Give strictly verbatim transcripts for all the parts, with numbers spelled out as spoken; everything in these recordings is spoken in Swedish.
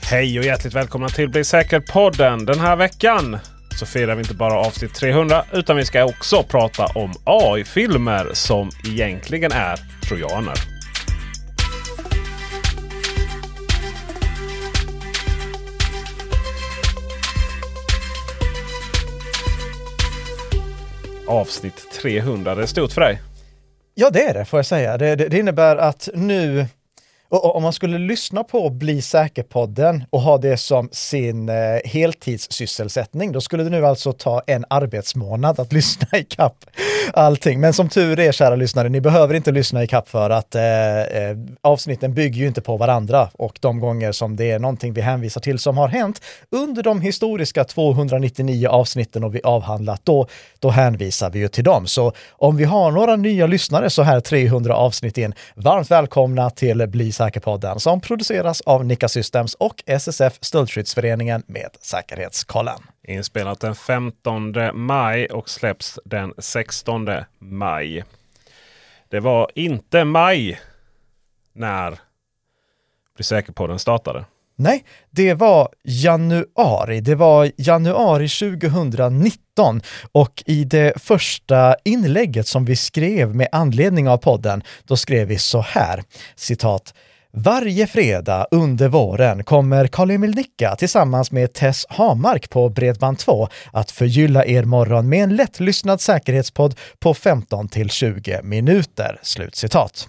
Hej och hjärtligt välkomna till Bli Säker-podden. Den här veckan så firar vi inte bara avsnitt trehundra utan vi ska också prata om A I-filmer som egentligen är trojaner. Avsnitt trehundra, det är stort för dig. Ja, det är det, får jag säga. Det, det, det innebär att nu, och, och, om man skulle lyssna på Bli Säker-podden och ha det som sin eh, heltidssysselsättning, då skulle det nu alltså ta en arbetsmånad att lyssna i kapp allting. Men som tur är, kära lyssnare, ni behöver inte lyssna i kapp för att eh, eh, avsnitten bygger ju inte på varandra. Och de gånger som det är någonting vi hänvisar till som har hänt under de historiska tvåhundranittionio avsnitten och vi avhandlat, då, då hänvisar vi ju till dem. Så om vi har några nya lyssnare så här trehundra avsnitt in, varmt välkomna till Bli Säker-podden som produceras av Nika Systems och S S F Stöldskyddsföreningen med Säkerhetskollen. Inspelat den femtonde maj och släpps den sextonde maj. Det var inte maj när Bli Säker-podden startade. Nej, det var januari. Det var januari tjugonitton och i det första inlägget som vi skrev med anledning av podden, då skrev vi så här, citat: varje fredag under våren kommer Carl-Emil Nicka tillsammans med Tess Hamark på Bredband två att förgylla er morgon med en lättlyssnad säkerhetspodd på femton till tjugo minuter. Slutcitat.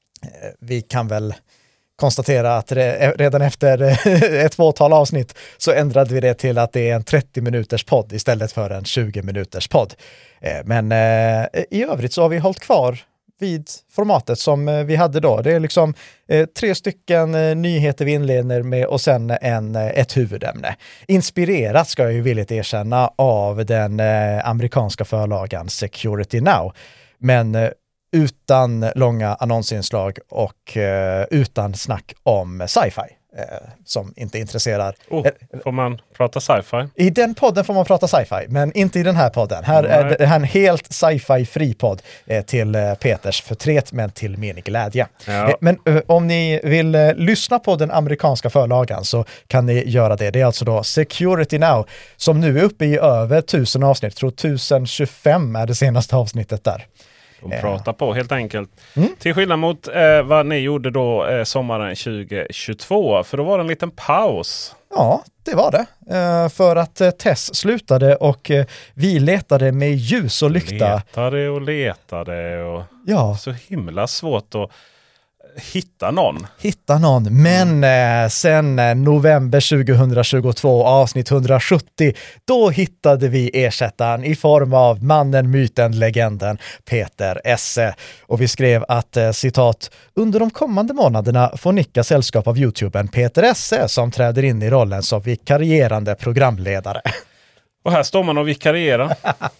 Vi kan väl konstatera att redan efter ett fåtal avsnitt så ändrade vi det till att det är en trettio minuters podd istället för en tjugo minuters podd. Men i övrigt så har vi hållit kvar vid formatet som vi hade då. Det är liksom eh, tre stycken eh, nyheter vi inleder med och sen en, eh, ett huvudämne. Inspirerat, ska jag ju villigt erkänna, av den eh, amerikanska förlagan Security Now. Men eh, utan långa annonsinslag och eh, utan snack om sci-fi. Eh, som inte intresserar. Oh, får man prata sci-fi? I den podden får man prata sci-fi, men inte i den här podden. Här Nej. är det här en helt sci-fi fri podd eh, till eh, Peters förtret, men till min glädje. Ja. Eh, men eh, om ni vill eh, lyssna på den amerikanska förlagan så kan ni göra det. Det är alltså då Security Now som nu är uppe i över tusen avsnitt. Jag tror tusen tjugofem är det senaste avsnittet där. De pratar på helt enkelt. Mm. Till skillnad mot eh, vad ni gjorde då eh, sommaren tjugohundratjugotvå. För då var det en liten paus. Ja, det var det. Eh, för att eh, Tess slutade och eh, vi letade med ljus och lykta. Letade och letade. Och ja. Så himla svårt att hitta någon. Hitta någon. Men eh, sen eh, november tjugohundratjugotvå, avsnitt hundrasjuttio, då hittade vi ersättaren i form av mannen, myten, legenden Peter Esse. Och vi skrev att, eh, citat, under de kommande månaderna får Nicka sällskap av YouTubern Peter Esse som träder in i rollen som vikarierande programledare. Och här står man och vikarierar.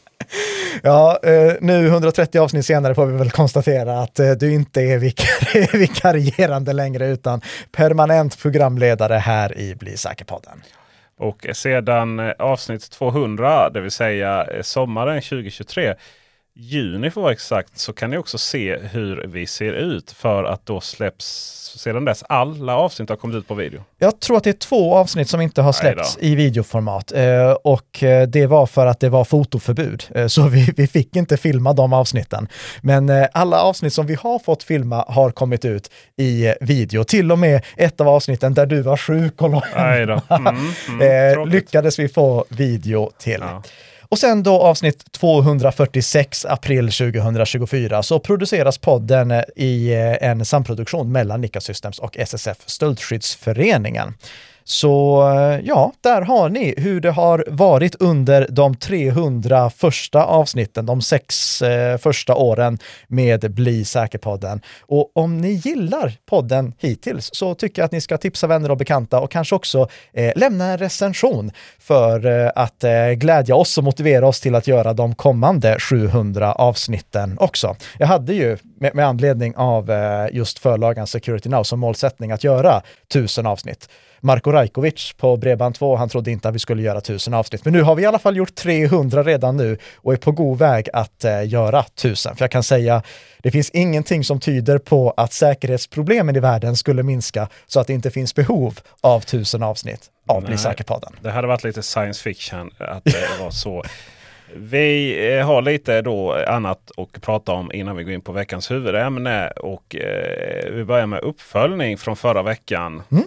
Ja, nu hundratrettio avsnitt senare får vi väl konstatera att du inte är vikar- vikarierande längre utan permanent programledare här i Bli Säker-podden. Och sedan avsnitt tvåhundra, det vill säga sommaren tjugohundratjugotre, juni för att vara exakt, så kan ni också se hur vi ser ut för att då släpps sedan dess alla avsnitt har kommit ut på video. Jag tror att det är två avsnitt som inte har släppts i videoformat eh, och eh, det var för att det var fotoförbud eh, så vi, vi fick inte filma de avsnitten. Men eh, alla avsnitt som vi har fått filma har kommit ut i eh, video. Till och med ett av avsnitten där du var sjuk och låg hemma, mm, mm, eh, lyckades vi få video till. Ja. Och sen då avsnitt tvåhundrafyrtiosex april tjugohundratjugofyra så produceras podden i en samproduktion mellan Nika Systems och S S F Stöldskyddsföreningen. Så ja, där har ni hur det har varit under de trehundra första avsnitten, de sex eh, första åren med Bli Säker-podden. Och om ni gillar podden hittills så tycker jag att ni ska tipsa vänner och bekanta och kanske också eh, lämna en recension för eh, att eh, glädja oss och motivera oss till att göra de kommande sjuhundra avsnitten också. Jag hade ju med, med anledning av eh, just förlagan Security Now som målsättning att göra tusen avsnitt. Marko Rajkovic på Bredband två, han trodde inte att vi skulle göra tusen avsnitt. Men nu har vi i alla fall gjort trehundra redan nu och är på god väg att eh, göra tusen. För jag kan säga, det finns ingenting som tyder på att säkerhetsproblemen i världen skulle minska så att det inte finns behov av tusen avsnitt av Bli säker-podden. Det hade varit lite science fiction att det var så. Vi har lite då annat att prata om innan vi går in på veckans huvudämne och eh, vi börjar med uppföljning från förra veckan. Mm.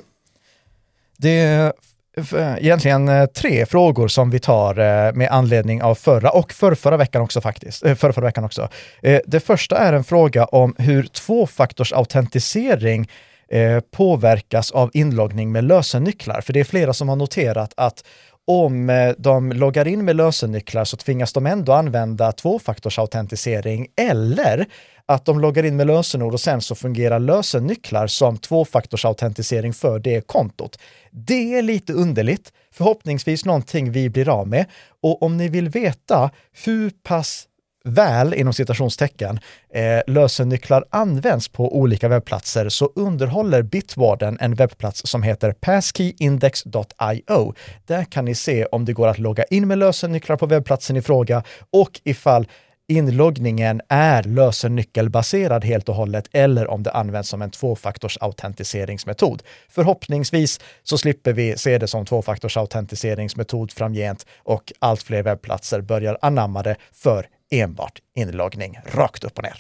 Det är egentligen tre frågor som vi tar med anledning av förra och förrförra veckan också faktiskt. Förra, förra veckan också. Det första är en fråga om hur tvåfaktorsautentisering påverkas av inloggning med lösennycklar. För det är flera som har noterat att om de loggar in med lösennycklar så tvingas de ändå använda tvåfaktorsautentisering, eller att de loggar in med lösenord och sen så fungerar lösennycklar som tvåfaktorsautentisering för det kontot. Det är lite underligt, förhoppningsvis någonting vi blir av med. Och om ni vill veta hur pass väl, inom citationstecken, eh, lösennycklar används på olika webbplatser så underhåller Bitwarden en webbplats som heter passkeyindex dot io. Där kan ni se om det går att logga in med lösennycklar på webbplatsen i fråga och ifall inloggningen är lösennyckelbaserad helt och hållet eller om det används som en tvåfaktorsautentiseringsmetod. Förhoppningsvis så slipper vi se det som tvåfaktorsautentiseringsmetod framgent och allt fler webbplatser börjar anamma det för enbart inloggning rakt upp och ner.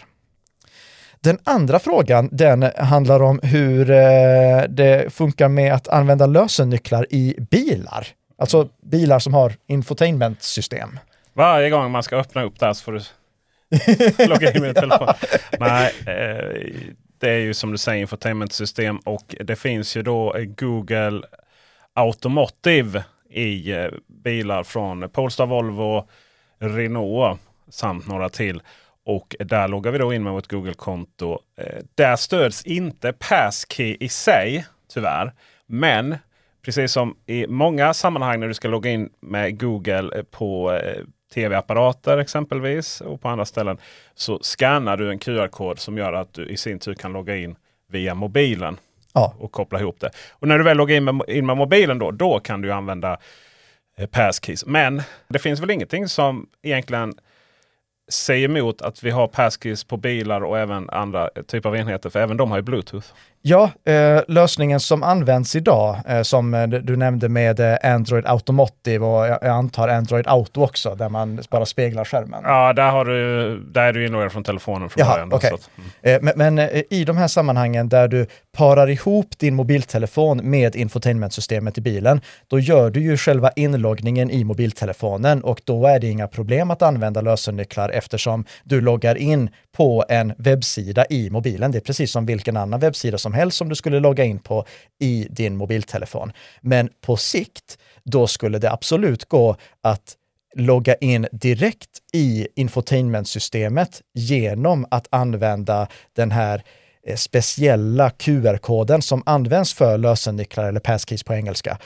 Den andra frågan, den handlar om hur eh, det funkar med att använda lösennycklar i bilar. Alltså bilar som har infotainmentsystem. Varje gång man ska öppna upp där så får du logga in med telefon. Nej, eh, det är ju som du säger infotainmentsystem och det finns ju då Google Automotive i eh, bilar från Polestar, Volvo, Renault samt några till. Och där loggar vi då in med vårt Google-konto. Eh, där stöds inte passkey i sig, tyvärr. Men precis som i många sammanhang när du ska logga in med Google på eh, tv-apparater exempelvis och på andra ställen så scannar du en Q R-kod som gör att du i sin tur kan logga in via mobilen ja. och koppla ihop det. Och när du väl loggar in med, in med mobilen då, då kan du använda eh, passkeys. Men det finns väl ingenting som egentligen säger emot att vi har passkeys på bilar och även andra typer av enheter, för även de har ju Bluetooth. Ja, eh, lösningen som används idag, eh, som eh, du nämnde med eh, Android Automotive och jag, jag antar Android Auto också, där man bara speglar skärmen. Ja, där, har du, där är du inloggad från telefonen från Jaha, början. Okay. Så att, mm. eh, men men eh, i de här sammanhangen där du parar ihop din mobiltelefon med infotainmentsystemet i bilen, då gör du ju själva inloggningen i mobiltelefonen och då är det inga problem att använda lösennycklar eftersom du loggar in på en webbsida i mobilen. Det är precis som vilken annan webbsida som helst som du skulle logga in på i din mobiltelefon. Men på sikt, då skulle det absolut gå att logga in direkt i infotainmentsystemet genom att använda den här speciella Q R-koden som används för lösennycklar eller passkeys på engelska.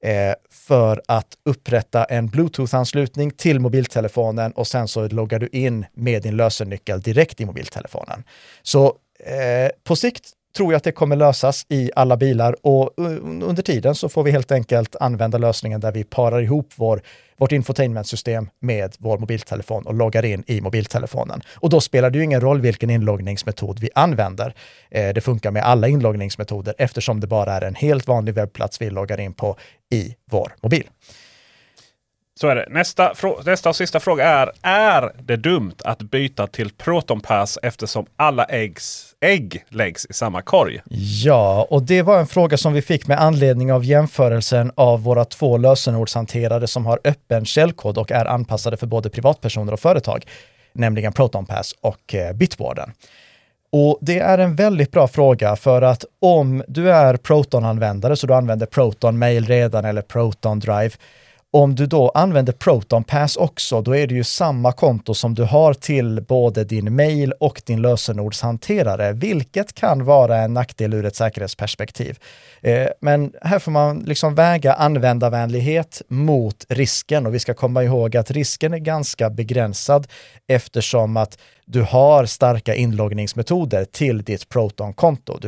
För att upprätta en Bluetooth-anslutning till mobiltelefonen och sen så loggar du in med din lösennyckel direkt i mobiltelefonen. Så eh, på sikt tror jag att det kommer lösas i alla bilar och under tiden så får vi helt enkelt använda lösningen där vi parar ihop vår, vårt infotainmentsystem med vår mobiltelefon och loggar in i mobiltelefonen. Och då spelar det ju ingen roll vilken inloggningsmetod vi använder. Eh, det funkar med alla inloggningsmetoder eftersom det bara är en helt vanlig webbplats vi loggar in på i vår mobil. Så är det. Nästa, nästa och sista fråga är, är det dumt att byta till ProtonPass eftersom alla äggs, ägg läggs i samma korg? Ja, och det var en fråga som vi fick med anledning av jämförelsen av våra två lösenordshanterare som har öppen källkod och är anpassade för både privatpersoner och företag, nämligen ProtonPass och Bitwarden. Och det är en väldigt bra fråga för att om du är Proton-användare så du använder Proton Mail redan eller Proton Drive. Om du då använder ProtonPass också, då är det ju samma konto som du har till både din mail och din lösenordshanterare, vilket kan vara en nackdel ur ett säkerhetsperspektiv. Eh, men här får man liksom väga användarvänlighet mot risken och vi ska komma ihåg att risken är ganska begränsad eftersom att du har starka inloggningsmetoder till ditt Proton-konto. Du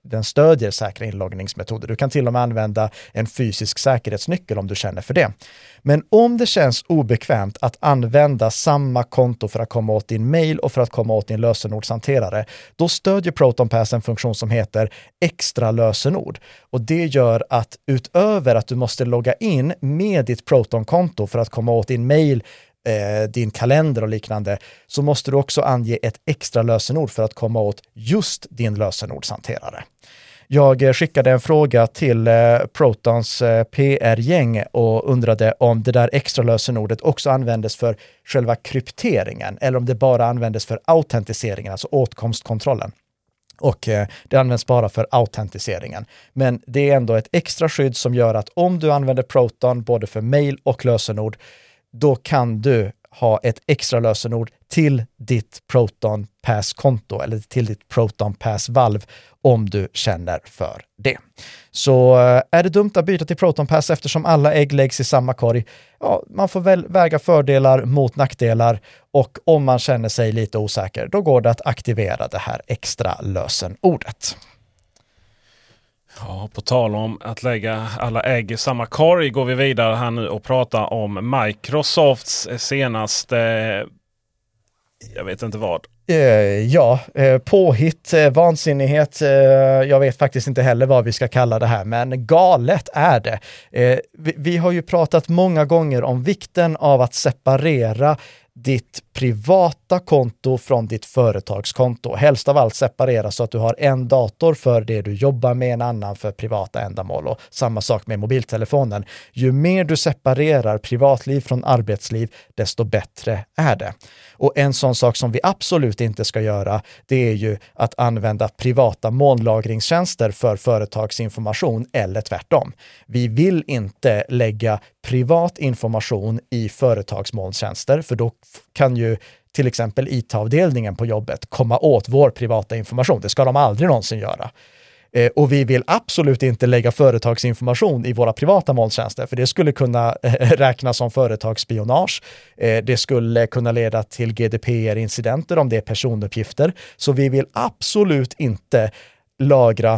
den stödjer säkra inloggningsmetoder. Du kan till och med använda en fysisk säkerhetsnyckel om du känner för det. Men om det känns obekvämt att använda samma konto för att komma åt din mail och för att komma åt din lösenordshanterare, då stödjer ProtonPass en funktion som heter extra lösenord. Och det gör att utöver att du måste logga in med ditt Proton-konto för att komma åt din mail, eh, din kalender och liknande, så måste du också ange ett extra lösenord för att komma åt just din lösenordshanterare. Jag skickade en fråga till Protons P R-gäng och undrade om det där extra lösenordet också användes för själva krypteringen eller om det bara användes för autentiseringen, alltså åtkomstkontrollen. Och det används bara för autentiseringen. Men det är ändå ett extra skydd som gör att om du använder Proton både för mail och lösenord, då kan du ha ett extra lösenord till ditt Proton Pass-konto eller till ditt Proton Pass-valv om du känner för det. Så är det dumt att byta till Proton Pass eftersom alla ägg läggs i samma korg? Ja, man får väl väga fördelar mot nackdelar, och om man känner sig lite osäker, då går det att aktivera det här extra lösenordet. Ja, på tal om att lägga alla ägg i samma korg går vi vidare här nu och pratar om Microsofts senaste, jag vet inte vad. Uh, ja, uh, påhitt, uh, vansinnighet, uh, jag vet faktiskt inte heller vad vi ska kalla det här, men galet är det. Uh, vi, vi har ju pratat många gånger om vikten av att separera ditt privata konto från ditt företagskonto. Helst av allt separera så att du har en dator för det du jobbar med, en annan för privata ändamål, och samma sak med mobiltelefonen. Ju mer du separerar privatliv från arbetsliv, desto bättre är det. Och en sån sak som vi absolut inte ska göra, det är ju att använda privata molnlagringstjänster för företagsinformation eller tvärtom. Vi vill inte lägga privat information i företagsmolntjänster, för då kan ju till exempel I T-avdelningen på jobbet komma åt vår privata information. Det ska de aldrig någonsin göra. Eh, och vi vill absolut inte lägga företagsinformation i våra privata molntjänster, för det skulle kunna eh, räknas som företagsspionage. Eh, det skulle kunna leda till G D P R-incidenter om det är personuppgifter. Så vi vill absolut inte lagra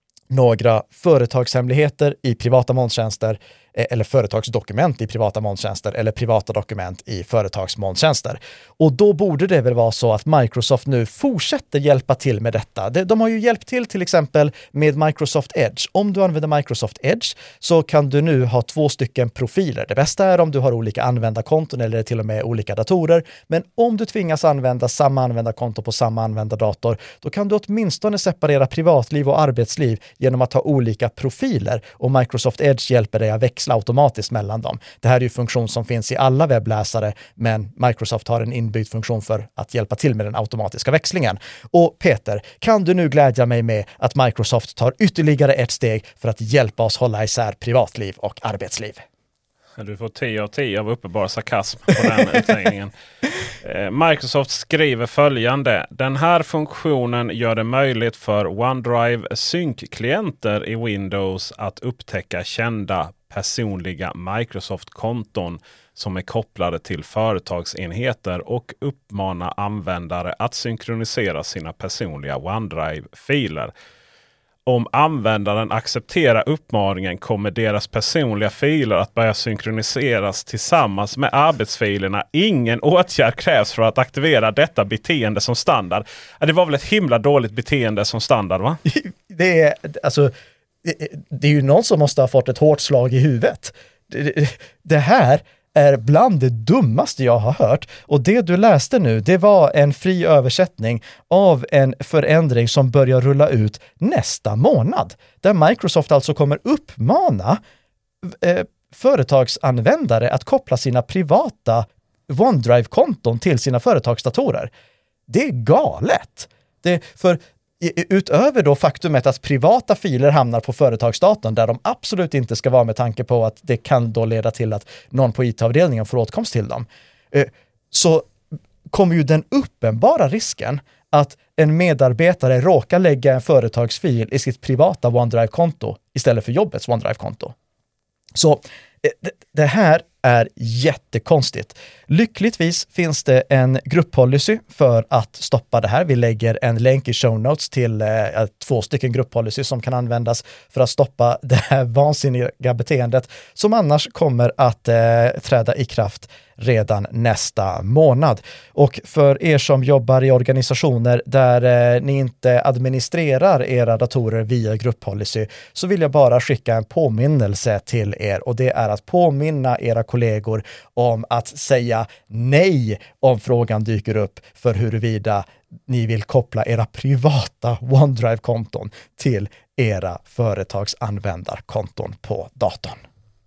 några företagshemligheter i privata molntjänster, eller företagsdokument i privata molntjänster eller privata dokument i företagsmolntjänster. Och då borde det väl vara så att Microsoft nu fortsätter hjälpa till med detta. De har ju hjälpt till till exempel med Microsoft Edge. Om du använder Microsoft Edge så kan du nu ha två stycken profiler. Det bästa är om du har olika användarkonton eller till och med olika datorer. Men om du tvingas använda samma användarkonto på samma användardator, då kan du åtminstone separera privatliv och arbetsliv genom att ha olika profiler. Och Microsoft Edge hjälper dig att växla automatiskt mellan dem. Det här är ju funktion som finns i alla webbläsare, men Microsoft har en inbyggd funktion för att hjälpa till med den automatiska växlingen. Och Peter, kan du nu glädja mig med att Microsoft tar ytterligare ett steg för att hjälpa oss hålla isär privatliv och arbetsliv? Du får tio av tio av uppenbar sarkasm på den utläggningen. Microsoft skriver följande: den här funktionen gör det möjligt för OneDrive synkklienter i Windows att upptäcka kända personliga Microsoft-konton som är kopplade till företagsenheter och uppmana användare att synkronisera sina personliga OneDrive-filer. Om användaren accepterar uppmaningen kommer deras personliga filer att börja synkroniseras tillsammans med arbetsfilerna. Ingen åtgärd krävs för att aktivera detta beteende som standard. Det var väl ett himla dåligt beteende som standard, va? Det är, alltså, det är ju någon som måste ha fått ett hårt slag i huvudet. Det, det här är bland det dummaste jag har hört. Och det du läste nu, det var en fri översättning av en förändring som börjar rulla ut nästa månad. Där Microsoft alltså kommer uppmana eh, företagsanvändare att koppla sina privata OneDrive-konton till sina företagsdatorer. Det är galet. Det, för utöver då faktumet att privata filer hamnar på företagsdatorn där de absolut inte ska vara med tanke på att det kan då leda till att någon på I T-avdelningen får åtkomst till dem, så kommer ju den uppenbara risken att en medarbetare råkar lägga en företagsfil i sitt privata OneDrive-konto istället för jobbets OneDrive-konto. Så det här är jättekonstigt. Lyckligtvis finns det en grupppolicy för att stoppa det här. Vi lägger en länk i show notes till eh, två stycken grupppolicy som kan användas för att stoppa det här vansinniga beteendet som annars kommer att eh, träda i kraft redan nästa månad. Och för er som jobbar i organisationer där eh, ni inte administrerar era datorer via grupppolicy så vill jag bara skicka en påminnelse till er, och det är att påminna era kollegor om att säga nej om frågan dyker upp för huruvida ni vill koppla era privata OneDrive-konton till era företagsanvändarkonton på datorn.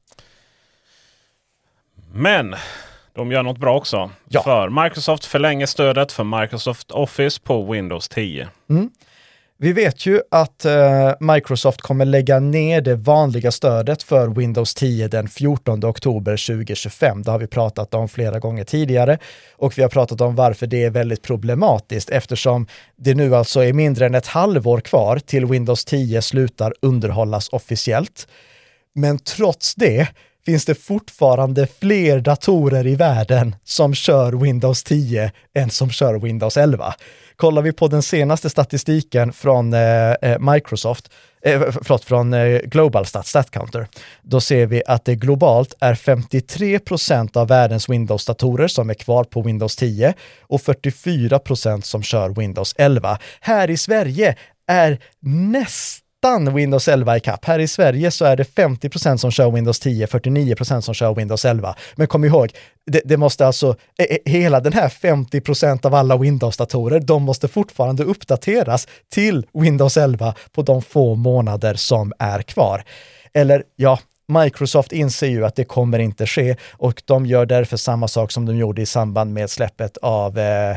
Men de gör något bra också. Ja. För Microsoft förlänger stödet för Microsoft Office på Windows tio. Mm. Vi vet ju att eh, Microsoft kommer lägga ner det vanliga stödet för Windows tio den fjortonde oktober tjugohundratjugofem. Det har vi pratat om flera gånger tidigare, och vi har pratat om varför det är väldigt problematiskt eftersom det nu alltså är mindre än ett halvår kvar till Windows tio slutar underhållas officiellt. Men trots det finns det fortfarande fler datorer i världen som kör Windows tio än som kör Windows elva. Kollar vi på den senaste statistiken från eh, Microsoft, eh, förlåt, från eh, Global Stat, StatCounter, då ser vi att det globalt är femtiotre procent av världens Windows-datorer som är kvar på Windows tio och fyrtiofyra procent som kör Windows elva. Här i Sverige är nästan Windows elva i kapp. Här i Sverige så är det femtio procent som kör Windows tio, fyrtionio procent som kör Windows elva. Men kom ihåg, det, det måste alltså, hela den här femtio procent av alla Windows-datorer, de måste fortfarande uppdateras till Windows elva på de få månader som är kvar. Eller ja, Microsoft inser ju att det kommer inte ske, och de gör därför samma sak som de gjorde i samband med släppet av eh,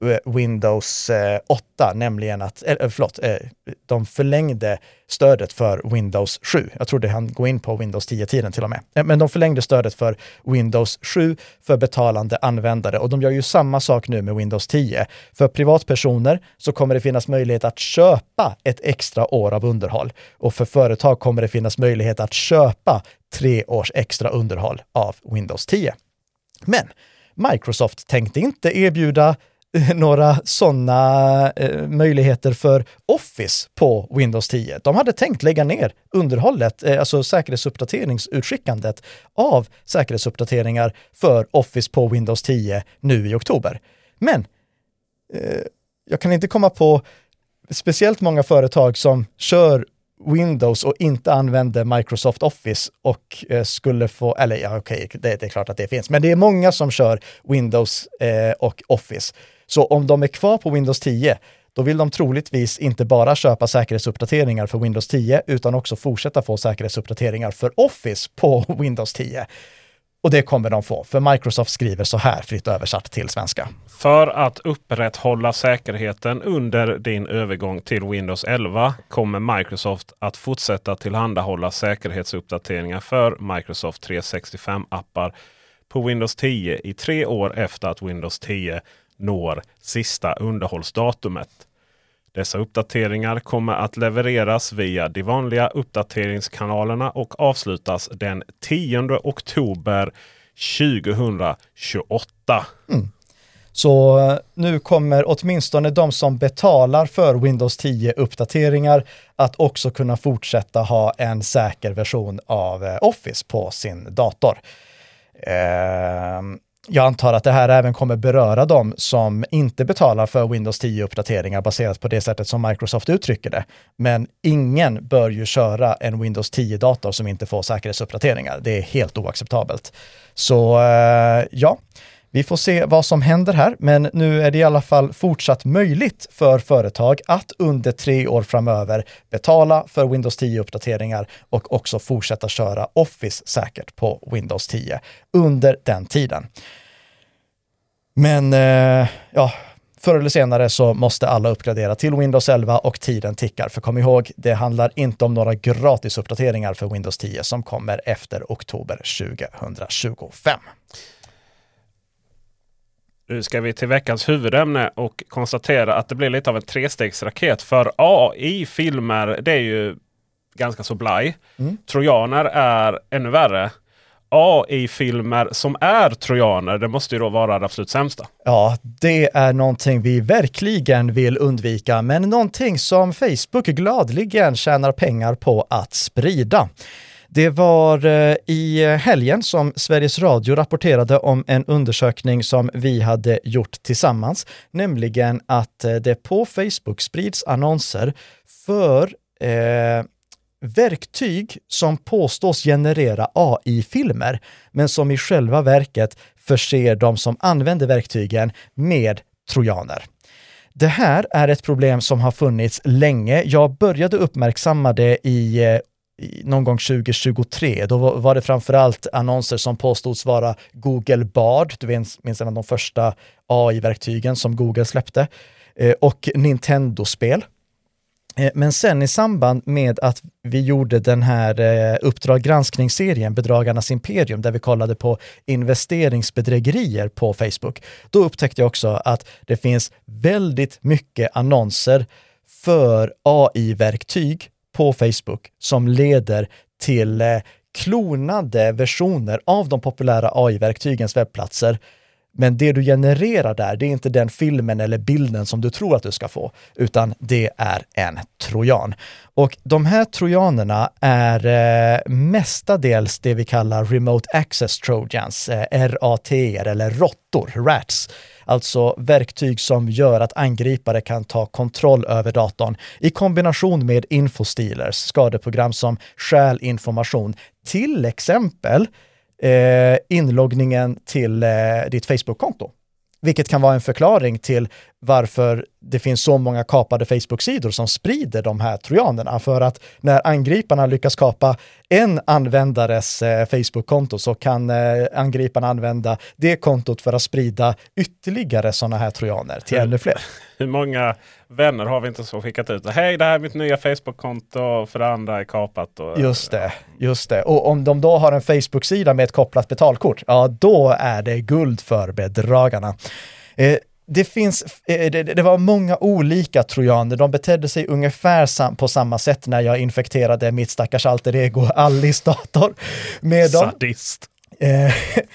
Windows åtta, nämligen att, eller, förlåt, de förlängde stödet för Windows sju. Jag trodde han går in på Windows tio-tiden till och med. Men de förlängde stödet för Windows sju för betalande användare, och de gör ju samma sak nu med Windows tio. För privatpersoner så kommer det finnas möjlighet att köpa ett extra år av underhåll, och för företag kommer det finnas möjlighet att köpa tre års extra underhåll av Windows tio. Men Microsoft tänkte inte erbjuda några sådana eh, möjligheter för Office på Windows tio. De hade tänkt lägga ner underhållet, eh, alltså säkerhetsuppdateringsutskickandet av säkerhetsuppdateringar för Office på Windows tio nu i oktober. Men eh, jag kan inte komma på speciellt många företag som kör Windows och inte använder Microsoft Office och eh, skulle få, eller ja okej, okay, det, det är klart att det finns, men det är många som kör Windows eh, och Office. Så om de är kvar på Windows tio, då vill de troligtvis inte bara köpa säkerhetsuppdateringar för Windows tio, utan också fortsätta få säkerhetsuppdateringar för Office på Windows tio. Och det kommer de få, för Microsoft skriver så här, fritt översatt till svenska. För att upprätthålla säkerheten under din övergång till Windows elva kommer Microsoft att fortsätta tillhandahålla säkerhetsuppdateringar för Microsoft trehundrasextiofem-appar på Windows tio i tre år efter att Windows tio når sista underhållsdatumet. Dessa uppdateringar kommer att levereras via de vanliga uppdateringskanalerna och avslutas den tionde oktober tjugohundratjugoåtta. Mm. Så nu kommer åtminstone de som betalar för Windows tio-uppdateringar att också kunna fortsätta ha en säker version av Office på sin dator. Ehm... Jag antar att det här även kommer beröra dem som inte betalar för Windows tio-uppdateringar baserat på det sättet som Microsoft uttrycker det. Men ingen bör ju köra en Windows tio-dator som inte får säkerhetsuppdateringar. Det är helt oacceptabelt. Så ja, vi får se vad som händer här. Men nu är det i alla fall fortsatt möjligt för företag att under tre år framöver betala för Windows tio-uppdateringar och också fortsätta köra Office säkert på Windows tio under den tiden. Men eh, ja, förr eller senare så måste alla uppgradera till Windows elva och tiden tickar. För kom ihåg, det handlar inte om några gratisuppdateringar för Windows tio som kommer efter oktober tjugohundratjugofem. Nu ska vi till veckans huvudämne och konstatera att det blir lite av en trestegsraket. För A I-filmer, det är ju ganska så blaj. Mm. Trojaner är ännu värre. A I-filmer som är trojaner, det måste ju då vara det absolut sämsta. Ja, det är någonting vi verkligen vill undvika, men någonting som Facebook gladligen tjänar pengar på att sprida. Det var i helgen som Sveriges Radio rapporterade om en undersökning som vi hade gjort tillsammans, nämligen att det på Facebook sprids annonser för eh, verktyg som påstås generera A I-filmer, men som i själva verket förser de som använder verktygen med trojaner. Det här är ett problem som har funnits länge. Jag började uppmärksamma det i, i någon gång tjugo tjugotre. Då var det framförallt annonser som påstods vara Google Bard. Du minns en av de första A I-verktygen som Google släppte. Och Nintendo-spel. Men sen i samband med att vi gjorde den här eh, Uppdrag granskningsserien Bedragarnas imperium, där vi kollade på investeringsbedrägerier på Facebook, då upptäckte jag också att det finns väldigt mycket annonser för A I-verktyg på Facebook som leder till eh, klonade versioner av de populära A I-verktygens webbplatser. Men det du genererar där, det är inte den filmen eller bilden som du tror att du ska få, utan det är en trojan. Och de här trojanerna är eh, mestadels det vi kallar Remote Access Trojans, eh, R A T R eller råttor, rats. Alltså verktyg som gör att angripare kan ta kontroll över datorn i kombination med infostealers, skadeprogram som stjäl information, till exempel Eh, inloggningen till eh, ditt Facebook-konto. Vilket kan vara en förklaring till varför det finns så många kapade Facebook-sidor som sprider de här trojanerna. För att när angriparna lyckas kapa en användares eh, Facebook-konto, så kan eh, angriparna använda det kontot för att sprida ytterligare sådana här trojaner till ännu fler. Hur många vänner har vi inte så skickat ut? Hej, det här är mitt nya Facebook-konto, för det andra är kapat. Och, just det, just det. Och om de då har en Facebook-sida med ett kopplat betalkort, ja då är det guld för bedragarna. Eh, Det finns, det, det var många olika trojaner. De betedde sig ungefär sam, på samma sätt när jag infekterade mitt stackars alter ego Alice dator med dem. Sadist. Eh,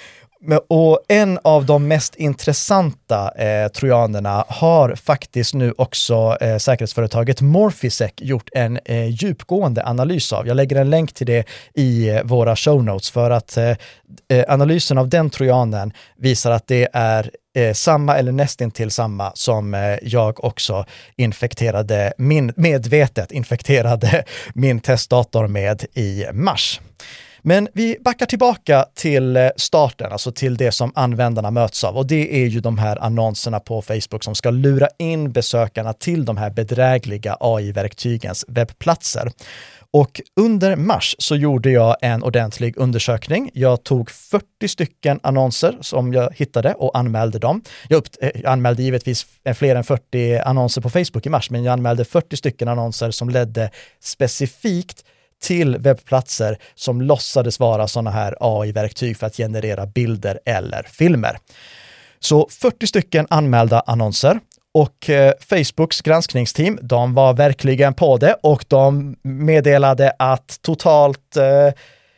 och en av de mest intressanta eh, trojanerna har faktiskt nu också eh, säkerhetsföretaget Morphisec gjort en eh, djupgående analys av. Jag lägger en länk till det i eh, våra show notes, för att eh, analysen av den trojanen visar att det är Eh, samma eller nästintill samma som eh, jag också infekterade min, medvetet infekterade min testdator med i mars. Men vi backar tillbaka till starten, alltså till det som användarna möts av, och det är ju de här annonserna på Facebook som ska lura in besökarna till de här bedrägliga A I-verktygens webbplatser. Och under mars så gjorde jag en ordentlig undersökning. Jag tog fyrtio stycken annonser som jag hittade och anmälde dem. Jag, upp, jag anmälde givetvis fler än fyrtio annonser på Facebook i mars, men jag anmälde fyrtio stycken annonser som ledde specifikt till webbplatser som låtsades vara sådana här A I-verktyg för att generera bilder eller filmer. Så fyrtio stycken anmälda annonser. Och eh, Facebooks granskningsteam, de var verkligen på det, och de meddelade att totalt eh,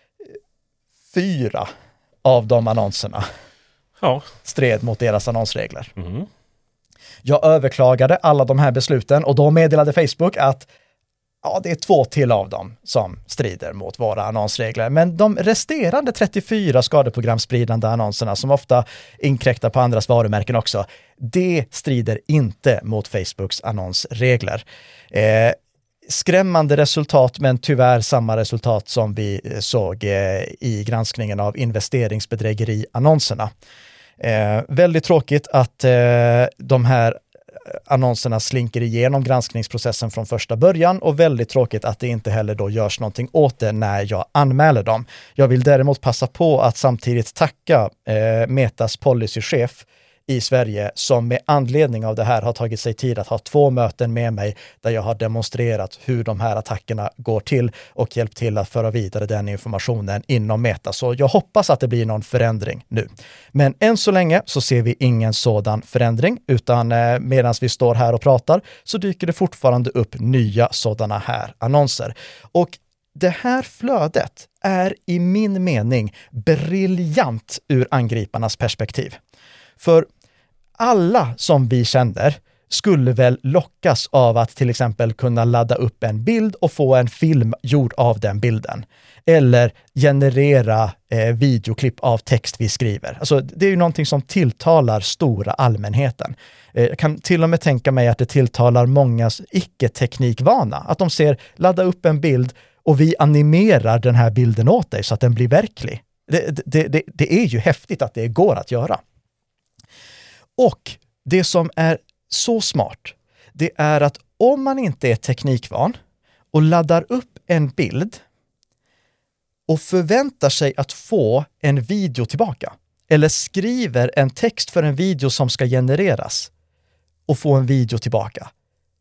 fyra av de annonserna ja. stred mot deras annonsregler. Mm. Jag överklagade alla de här besluten, och då meddelade Facebook att ja, det är två till av dem som strider mot våra annonsregler. Men de resterande trettiofyra skadeprogramspridande annonserna, som ofta inkräktar på andras varumärken också, det strider inte mot Facebooks annonsregler. Eh, skrämmande resultat, men tyvärr samma resultat som vi såg eh, i granskningen av investeringsbedrägeri-annonserna. Eh, väldigt tråkigt att eh, de här annonserna slinker igenom granskningsprocessen från första början, och väldigt tråkigt att det inte heller då görs någonting åt det när jag anmäler dem. Jag vill däremot passa på att samtidigt tacka eh, Metas policychef i Sverige, som med anledning av det här har tagit sig tid att ha två möten med mig där jag har demonstrerat hur de här attackerna går till och hjälpt till att föra vidare den informationen inom Meta. Så jag hoppas att det blir någon förändring nu. Men än så länge så ser vi ingen sådan förändring, utan eh, medan vi står här och pratar så dyker det fortfarande upp nya sådana här annonser. Och det här flödet är i min mening briljant ur angriparnas perspektiv. För alla som vi känner skulle väl lockas av att till exempel kunna ladda upp en bild och få en film gjord av den bilden. Eller generera eh, videoklipp av text vi skriver. Alltså, det är ju någonting som tilltalar stora allmänheten. Eh, jag kan till och med tänka mig att det tilltalar mångas icke-teknikvana. Att de ser, ladda upp en bild och vi animerar den här bilden åt dig så att den blir verklig. Det, det, det, det är ju häftigt att det går att göra. Och det som är så smart, det är att om man inte är teknikvan och laddar upp en bild och förväntar sig att få en video tillbaka eller skriver en text för en video som ska genereras och få en video tillbaka,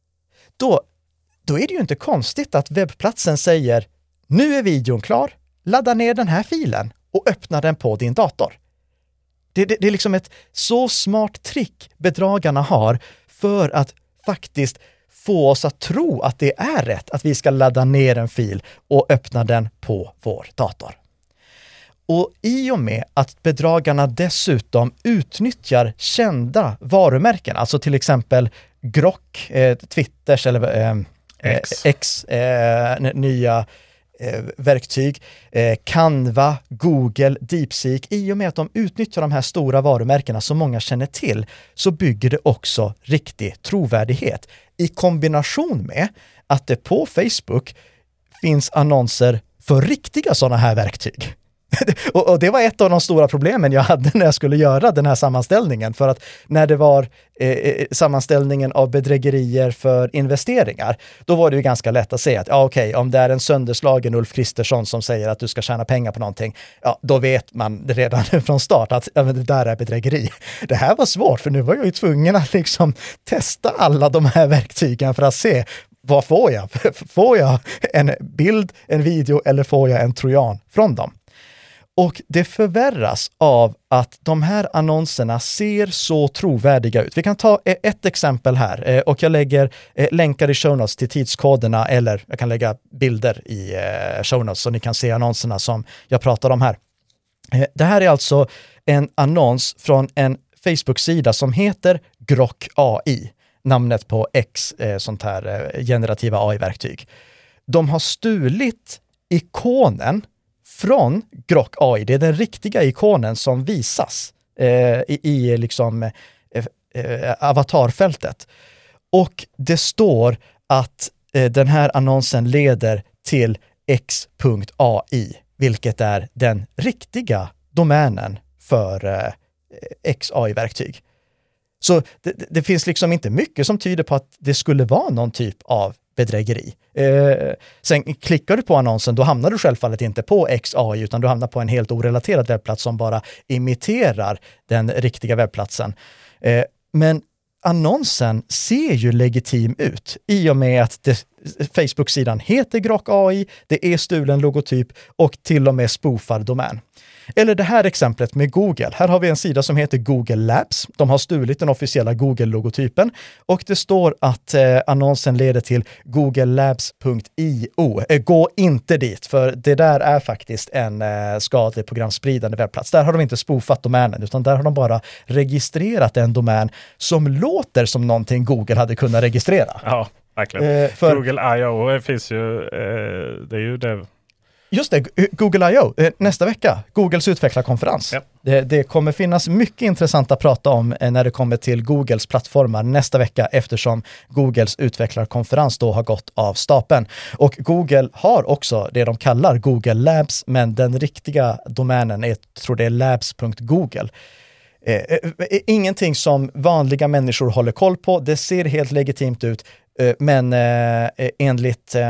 då, då är det ju inte konstigt att webbplatsen säger nu är videon klar, ladda ner den här filen och öppna den på din dator. Det, det, det är liksom ett så smart trick bedragarna har för att faktiskt få oss att tro att det är rätt att vi ska ladda ner en fil och öppna den på vår dator. Och i och med att bedragarna dessutom utnyttjar kända varumärken, alltså till exempel Grok, eh, Twitters eller eh, X, X eh, nya eh, verktyg, eh, Canva, Google, DeepSeek, i och med att de utnyttjar de här stora varumärkena som många känner till, så bygger det också riktig trovärdighet. I kombination med att det på Facebook finns annonser för riktiga sådana här verktyg. och, och det var ett av de stora problemen jag hade när jag skulle göra den här sammanställningen. För att när det var eh, sammanställningen av bedrägerier för investeringar, då var det ju ganska lätt att säga att ja, okej, om det är en sönderslagen Ulf Kristersson som säger att du ska tjäna pengar på någonting, ja, då vet man redan från start att ja, men det där är bedrägeri. Det här var svårt, för nu var jag ju tvungen att liksom testa alla de här verktygen för att se vad får jag? Får jag en bild, en video eller får jag en trojan från dem? Och det förvärras av att de här annonserna ser så trovärdiga ut. Vi kan ta ett exempel här och jag lägger länkar i show notes till tidskoderna, eller jag kan lägga bilder i show notes så ni kan se annonserna som jag pratar om här. Det här är alltså en annons från en Facebook-sida som heter Grok A I. Namnet på X, sånt här generativa A I-verktyg. De har stulit ikonen från Grok A I. Det är den riktiga ikonen som visas eh, i, i liksom eh, eh, avatarfältet. Och det står att eh, den här annonsen leder till X punkt A I, vilket är den riktiga domänen för eh, X A I-verktyg. Så det, det finns liksom inte mycket som tyder på att det skulle vara någon typ av bedrägeri. Eh, sen klickar du på annonsen, då hamnar du självfallet inte på X A I, utan du hamnar på en helt orelaterad webbplats som bara imiterar den riktiga webbplatsen. Eh, men annonsen ser ju legitim ut i och med att det, Facebook-sidan heter Grok A I, det är stulen logotyp och till och med spoofar domän. Eller det här exemplet med Google. Här har vi en sida som heter Google Labs. De har stulit den officiella Google-logotypen och det står att eh, annonsen leder till google labs punkt i o. Eh, gå inte dit, för det där är faktiskt en eh, skadlig programspridande webbplats. Där har de inte spoofat domänen, utan där har de bara registrerat en domän som låter som någonting Google hade kunnat registrera. Ja, verkligen. Eh, för... Google I O finns ju, eh, det är ju det. Just det, Google I O nästa vecka, Googles utvecklarkonferens. Ja. Det, det kommer finnas mycket intressant att prata om när det kommer till Googles plattformar nästa vecka, eftersom Googles utvecklarkonferens då har gått av stapeln. Och Google har också det de kallar Google Labs, men den riktiga domänen är, jag tror det är labs punkt google. Eh, ingenting som vanliga människor håller koll på. Det ser helt legitimt ut, eh, men eh, enligt eh,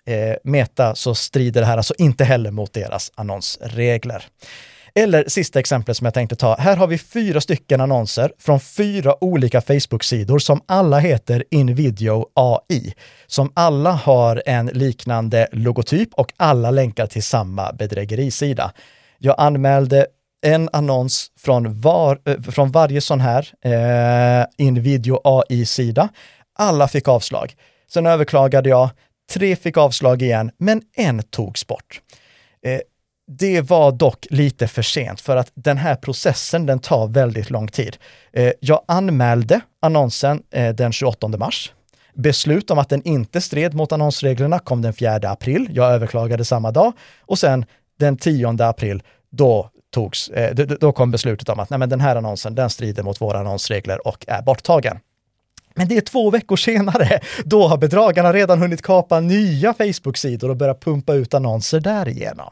Meta så strider det här alltså inte heller mot deras annonsregler. Eller sista exemplet som jag tänkte ta. Här har vi fyra stycken annonser från fyra olika Facebook-sidor som alla heter InVideo A I. Som alla har en liknande logotyp och alla länkar till samma bedrägerisida. Jag anmälde en annons från, var, från varje sån här eh, InVideo A I-sida. Alla fick avslag. Sen överklagade jag. tre fick avslag igen, men en togs bort. Eh, det var dock lite för sent för att den här processen den tar väldigt lång tid. Eh, jag anmälde annonsen eh, den tjugoåttonde mars. Beslut om att den inte stred mot annonsreglerna kom den fjärde april. Jag överklagade samma dag och sen den tionde april då togs, eh, då, då kom beslutet om att nej, men den här annonsen den strider mot våra annonsregler och är borttagen. Men det är två veckor senare. Då har bedragarna redan hunnit kapa nya Facebook-sidor och börja pumpa ut annonser därigenom.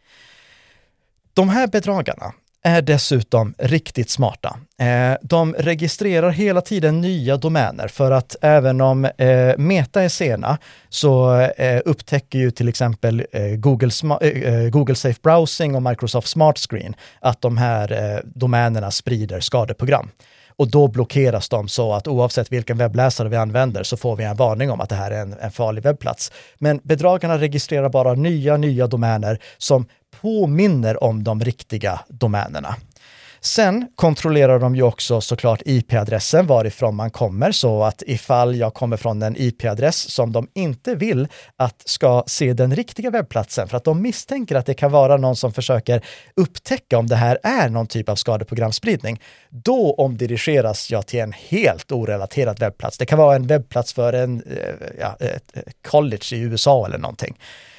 De här bedragarna är dessutom riktigt smarta. Eh, de registrerar hela tiden nya domäner för att även om eh, Meta är sena så eh, upptäcker ju till exempel eh, Google, eh, Google Safe Browsing och Microsoft Smart Screen att de här eh, domänerna sprider skadeprogram. Och då blockeras de så att oavsett vilken webbläsare vi använder så får vi en varning om att det här är en, en farlig webbplats. Men bedragarna registrerar bara nya, nya domäner som påminner om de riktiga domänerna. Sen kontrollerar de ju också såklart I P-adressen varifrån man kommer, så att ifall jag kommer från en I P-adress som de inte vill att ska se den riktiga webbplatsen för att de misstänker att det kan vara någon som försöker upptäcka om det här är någon typ av skadeprogramspridning, då omdirigeras jag till en helt orelaterad webbplats. Det kan vara en webbplats för en ja, ett college i U S A eller någonting.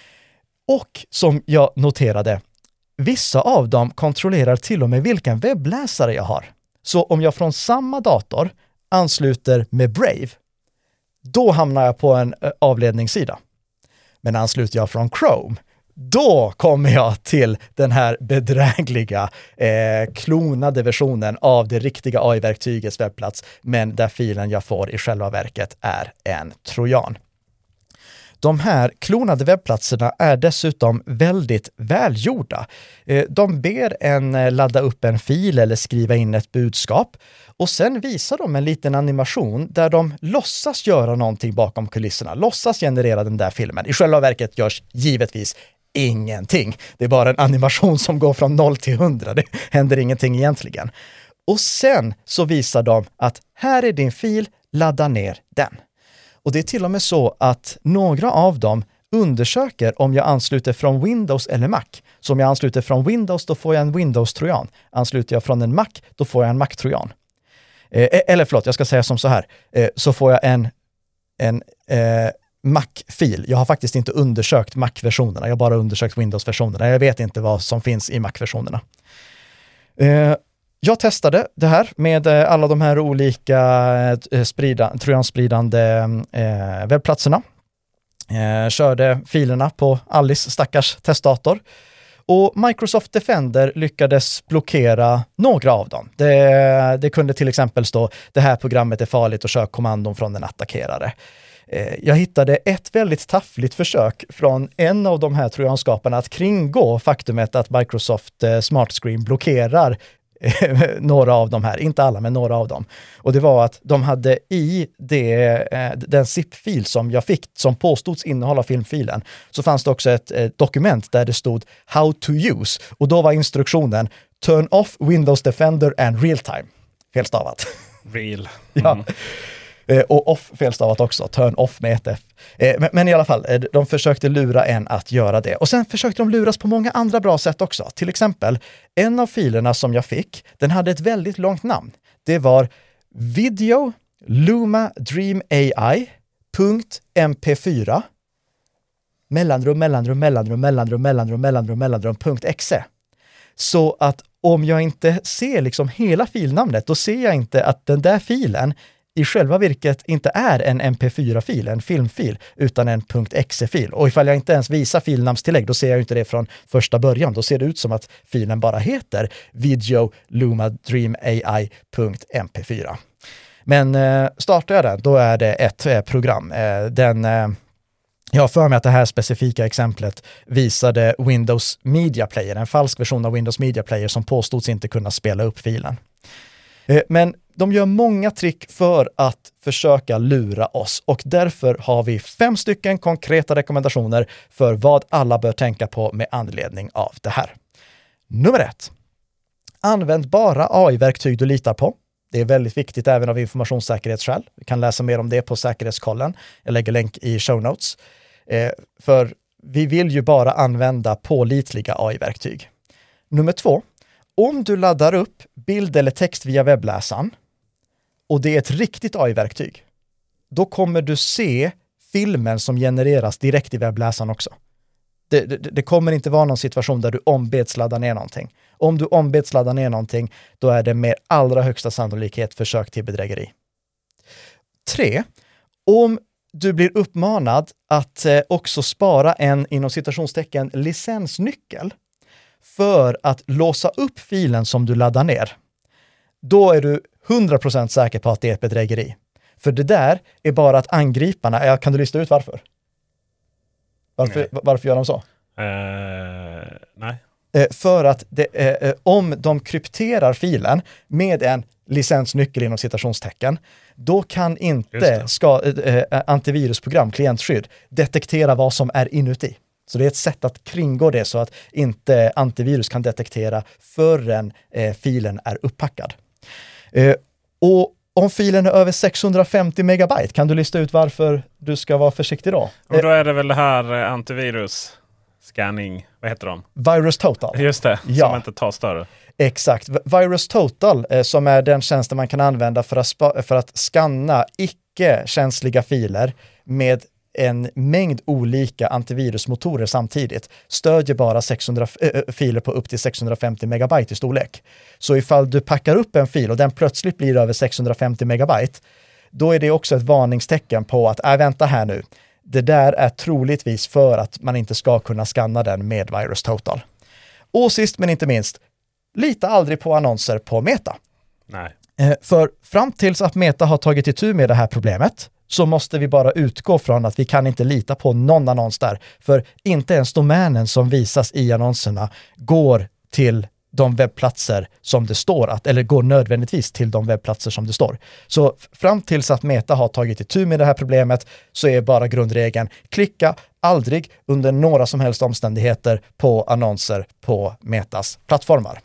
Och som jag noterade, vissa av dem kontrollerar till och med vilken webbläsare jag har. Så om jag från samma dator ansluter med Brave, då hamnar jag på en avledningssida. Men ansluter jag från Chrome, då kommer jag till den här bedrägliga eh, klonade versionen av det riktiga A I-verktygets webbplats, men där filen jag får i själva verket är en trojan. De här klonade webbplatserna är dessutom väldigt välgjorda. De ber en ladda upp en fil eller skriva in ett budskap och sen visar de en liten animation där de låtsas göra någonting bakom kulisserna, låtsas generera den där filmen. I själva verket görs givetvis ingenting. Det är bara en animation som går från noll till hundra. Det händer ingenting egentligen. Och sen så visar de att här är din fil, ladda ner den. Och det är till och med så att några av dem undersöker om jag ansluter från Windows eller Mac. Så om jag ansluter från Windows, då får jag en Windows-trojan. Ansluter jag från en Mac, då får jag en Mac-trojan. Eh, eller förlåt, jag ska säga som så här. Eh, så får jag en, en eh, Mac-fil. Jag har faktiskt inte undersökt Mac-versionerna. Jag har bara undersökt Windows-versionerna. Jag vet inte vad som finns i Mac-versionerna. Eh, Jag testade det här med alla de här olika sprida, trojanspridande eh, webbplatserna. Eh, körde filerna på Alice stackars testdator. Och Microsoft Defender lyckades blockera några av dem. Det, det kunde till exempel stå det här programmet är farligt och kör kommandon från en attackerare. Eh, jag hittade ett väldigt taffligt försök från en av de här trojanskaparna att kringgå faktumet att Microsoft eh, Smart Screen blockerar några av de här, inte alla men några av dem. Och det var att de hade i det, den zip-fil som jag fick som påstods innehålla filmfilen, så fanns det också ett, ett dokument där det stod how to use, och då var instruktionen turn off Windows Defender and real time. Felstavat. Real. Mm. Ja. Och off felstavat också, turn off med ett F. Men, men i alla fall, de försökte lura en att göra det. Och sen försökte de luras på många andra bra sätt också. Till exempel, en av filerna som jag fick, den hade ett väldigt långt namn. Det var video luma dream ai.mp fyra mellanrum, mellanrum, mellanrum, mellanrum, mellanrum, mellanrum, mellanrum, .exe. Så att om jag inte ser liksom hela filnamnet, då ser jag inte att den där filen i själva virket inte är en M P fyra-fil, en filmfil, utan en .exe-fil. Och ifall jag inte ens visar filnamnstillägg, då ser jag inte det från första början. Då ser det ut som att filen bara heter video luma dream ai.mp fyra. Men eh, startar jag den, då är det ett eh, program. Eh, den... Eh, Jag har för mig att det här specifika exemplet visade Windows Media Player, en falsk version av Windows Media Player som påstods inte kunna spela upp filen. Men de gör många trick för att försöka lura oss, och därför har vi fem stycken konkreta rekommendationer för vad alla bör tänka på med anledning av det här. Nummer ett. Använd bara A I-verktyg du litar på. Det är väldigt viktigt även av informationssäkerhetsskäl. Vi kan läsa mer om det på Säkerhetskollen. Jag lägger länk i show notes. Eh, för vi vill ju bara använda pålitliga A I-verktyg. Nummer två, om du laddar upp bild eller text via webbläsaren och det är ett riktigt A I-verktyg, då kommer du se filmen som genereras direkt i webbläsaren också. Det, det, det kommer inte vara någon situation där du ombeds ladda ner någonting. Om du ombeds ladda ner någonting, då är det med allra högsta sannolikhet försök till bedrägeri. Tre, om du blir uppmanad att eh, också spara en inom citationstecken licensnyckel för att låsa upp filen som du laddar ner, då är du hundra procent säker på att det är ett bedrägeri. För det där är bara att angriparna, ja, kan du lista ut varför? Varför, varför gör de så? Uh, nej. Eh, för att det, eh, om de krypterar filen med en licensnyckel inom citationstecken, då kan inte ska, eh, antivirusprogram, klientskydd, detektera vad som är inuti. Så det är ett sätt att kringgå det så att inte antivirus kan detektera förrän eh, filen är upppackad. Eh, och om filen är över sexhundrafemtio megabyte, kan du lista ut varför du ska vara försiktig då? Och då är det väl det här eh, antivirus scanning, vad heter de? VirusTotal. Just det, ja. Som inte tar större. Exakt. VirusTotal eh, som är den tjänsten man kan använda för att, spa- för att scanna icke-känsliga filer med en mängd olika antivirusmotorer samtidigt, stödjer bara sexhundra äh, filer på upp till sexhundrafemtio megabyte i storlek. Så ifall du packar upp en fil och den plötsligt blir över sexhundrafemtio megabyte, då är det också ett varningstecken på att, äh, vänta här nu, det där är troligtvis för att man inte ska kunna scanna den med VirusTotal. Och sist men inte minst, lita aldrig på annonser på Meta. Nej. Eh, för fram tills att Meta har tagit itu med det här problemet, så måste vi bara utgå från att vi kan inte lita på någon annons där. För inte ens domänen som visas i annonserna går till de webbplatser som det står att, eller går nödvändigtvis till de webbplatser som det står. Så fram tills att Meta har tagit itu med det här problemet så är bara grundregeln, klicka aldrig under några som helst omständigheter på annonser på Metas plattformar.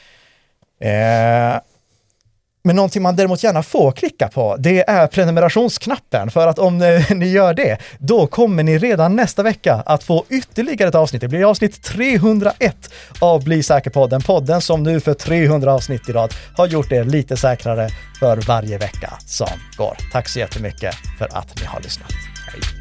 Eh... Men någonting man däremot gärna får klicka på, det är prenumerationsknappen. För att om ni gör det, då kommer ni redan nästa vecka att få ytterligare ett avsnitt. Det blir avsnitt trehundraett av Bli säker-podden. Podden som nu för trehundra avsnitt i rad har gjort er lite säkrare för varje vecka som går. Tack så jättemycket för att ni har lyssnat. Hej!